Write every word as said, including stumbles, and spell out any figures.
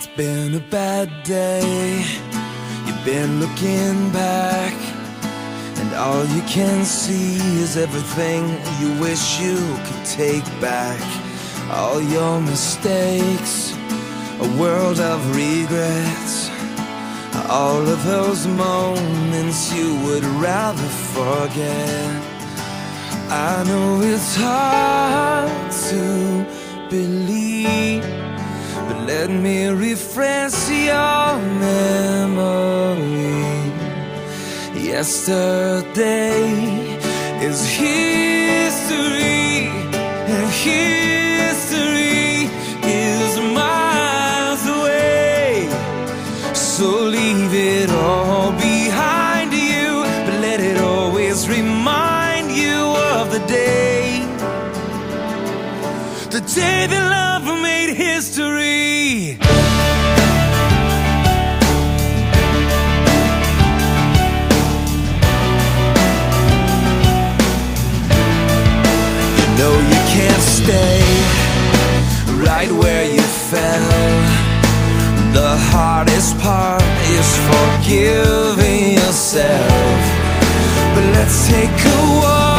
It's been a bad day. You've been looking back, and all you can see is everything you wish you could take back. All your mistakes, a world of regrets, all of those moments you would rather forget. I know it's hard to believe, but let me refresh your memory. Yesterday is history, and history is miles away. So leave it all behind you, but let it always remind you of the day, the day that love made history. You know you can't stay right where you fell. The hardest part is forgiving yourself. But let's take a walk